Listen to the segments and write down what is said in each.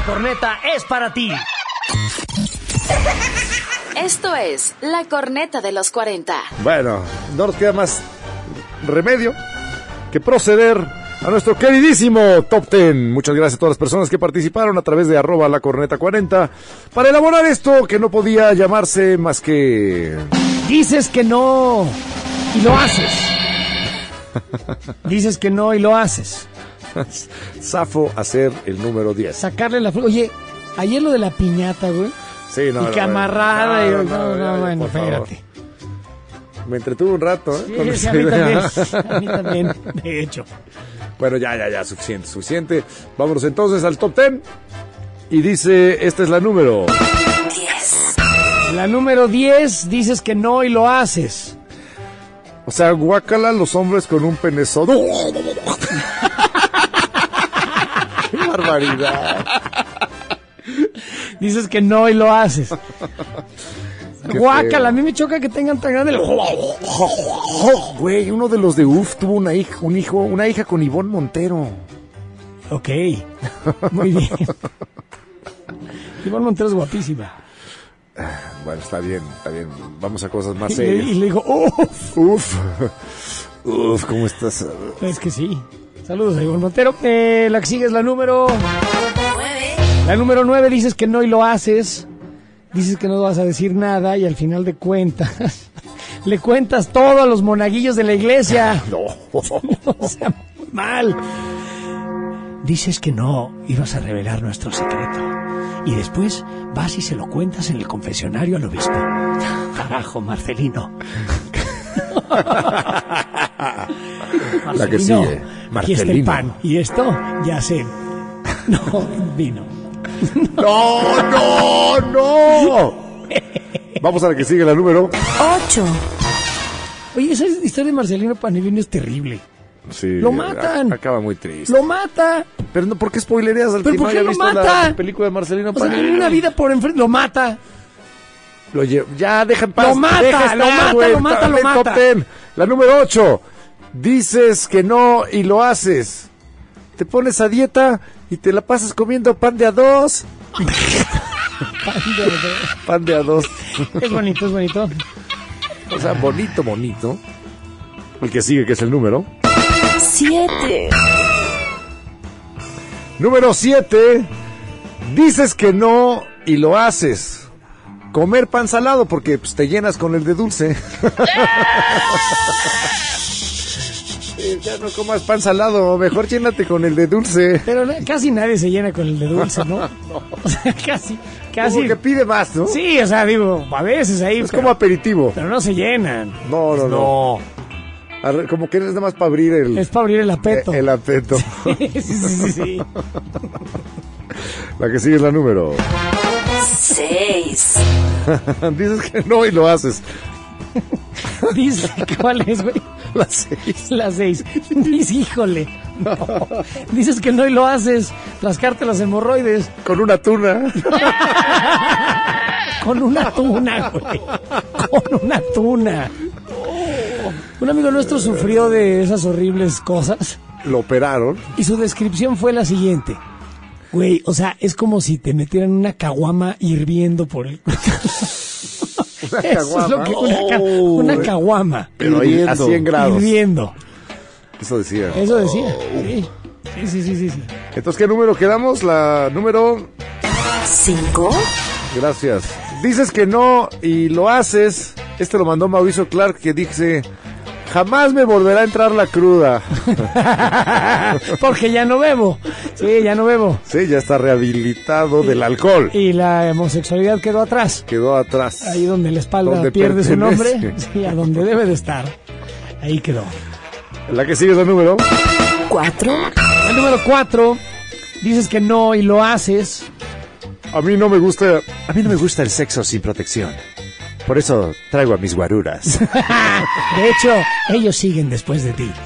corneta es para ti. Esto es La Corneta de los 40. Bueno, no nos queda más remedio que proceder a nuestro queridísimo Top 10. Muchas gracias a todas las personas que participaron a través de @lacorneta40 para elaborar esto que no podía llamarse más que... Dices que no y lo haces. Dices que no y lo haces. Zafo hacer el número 10. Sacarle la... Oye, ayer lo de la piñata, güey. Sí, no, y que amarrada. no, Bueno, por favor. espérate. Me entretuve un rato, ¿eh? Sí, Con sí, esa a mí idea. también. A mí también, de hecho. Bueno, ya, suficiente. Vámonos entonces al Top 10. Y dice, esta es la número 10. La número 10, dices que no y lo haces. O sea, guácala los hombres con un penezodo. ¡Qué barbaridad! Dices que no y lo haces. Qué Guácala, feo. a mí me choca que tengan tan grande el... Güey, uno de los de UF tuvo una hija con Ivonne Montero. Ok, muy bien. Ivonne Montero es guapísima. Bueno, está bien. Vamos a cosas más Y serias. le digo, Uf, ¿cómo estás? es que sí. Saludos a Ivonne Montero. La que sigue es la número... 9. La número 9, dices que no y lo haces. Dices que no vas a decir nada y al final de cuentas le cuentas todo a los monaguillos de la iglesia. No. O sea, muy mal. Dices que no ibas a revelar nuestro secreto y después vas y se lo cuentas en el confesionario al obispo. Carajo, Marcelino. La que sigue, Aquí está el Marcelino. pan y esto ya sé. No, vino. No. Vamos a la que sigue, la número 8. Oye, esa historia de Marcelino Panivino es terrible. Sí, Lo matan. Acaba muy triste. Lo mata. Pero no, ¿por qué spoilereas al ¿Pero que no por qué haya lo visto mata? la película de Marcelino O sea, Panivino? una vida por enfrente. Lo mata. Ya, deja en paz. Lo mata, Deja estar, lo mata, güey, lo mata, está lo en mata. Top 10. La número 8. Dices que no y lo haces. Te pones a dieta y te la pasas comiendo pan de a dos. Pan de a dos. Es bonito, es bonito. O sea, bonito. El que sigue, que es el número 7. Número 7. Dices que no y lo haces. Comer pan salado porque pues, te llenas con el de dulce. Ya no comas pan salado, mejor llénate con el de dulce. Pero casi nadie se llena con el de dulce, ¿no? O sea, casi. Como que pide más, ¿no? Sí, o sea, digo, a veces ahí. Es como aperitivo. Pero no se llenan. No. Como que es nada más para abrir el... Es para abrir el apeto. El apeto. Sí. La que sigue es la número 6. Dices que no y lo haces. Dice, ¿cuál es, güey? La 6. La 6. Dice, híjole. No. Dices que no y lo haces. Rascarte las hemorroides. Con una tuna. Con una tuna, güey. Con una tuna. Un amigo nuestro sufrió de esas horribles cosas. Lo operaron. Y su descripción fue la siguiente. Güey, o sea, es como si te metieran una caguama hirviendo por el... Una Eso es lo que caguama. una caguama. Pero ahí a 100 grados. Hirviendo. Eso decía. Eso decía. Sí. Entonces, ¿qué número quedamos? La número... 5. Gracias. Dices que no y lo haces. Este lo mandó Mauricio Clark, que dice: jamás me volverá a entrar la cruda. Porque ya no bebo. Sí, ya no bebo. Sí, ya está rehabilitado del alcohol. Y la homosexualidad quedó atrás. Quedó atrás. Ahí donde la espalda Donde pierde su pertenece. nombre. Sí, a donde debe de estar. Ahí quedó. La que sigue es el número 4. El número 4. Dices que no y lo haces. A mí no me gusta el sexo sin protección. Por eso traigo a mis guaruras. De hecho, ellos siguen después de ti.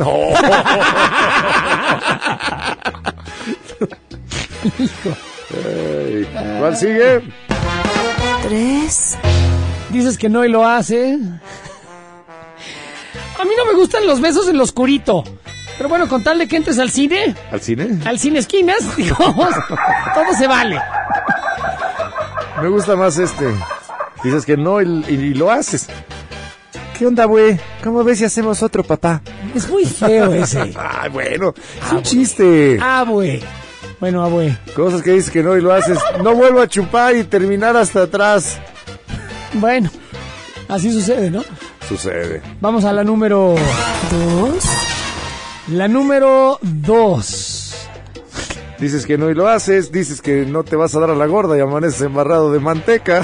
¿Cuál sigue? 3. Dices que no y lo haces. A mí no me gustan los besos en lo oscurito. Pero bueno, con tal de que entres al cine, ¿Al cine? al cine esquinas, digamos, todo se vale. Me gusta más Dices que no y lo haces. ¿Qué onda, güey? ¿Cómo ves si hacemos otro, papá? Es muy feo ese. Ay, bueno, es un chiste. Abue. Bueno, abue. Cosas que dices que no y lo haces. No vuelvo a chupar y terminar hasta atrás. Bueno, así sucede, ¿no? Sucede. Vamos a la número 2. La número 2. Dices que no y lo haces. Dices que no te vas a dar a la gorda y amaneces embarrado de manteca.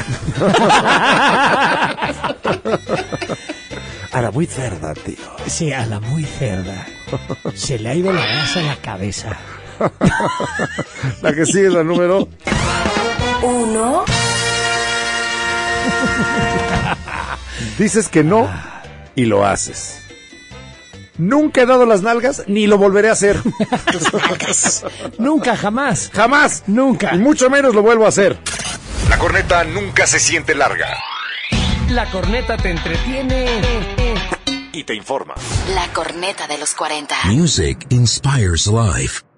A la muy cerda, tío. Sí, a la muy cerda. Se le ha ido la grasa a la cabeza. La que sigue es la número 1. Dices que no y lo haces. Nunca he dado las nalgas ni lo volveré a hacer. Nunca, jamás. Jamás. Nunca. Y mucho menos lo vuelvo a hacer. La corneta nunca se siente larga. La corneta te entretiene Y te informa. La corneta de los 40. Music inspires life.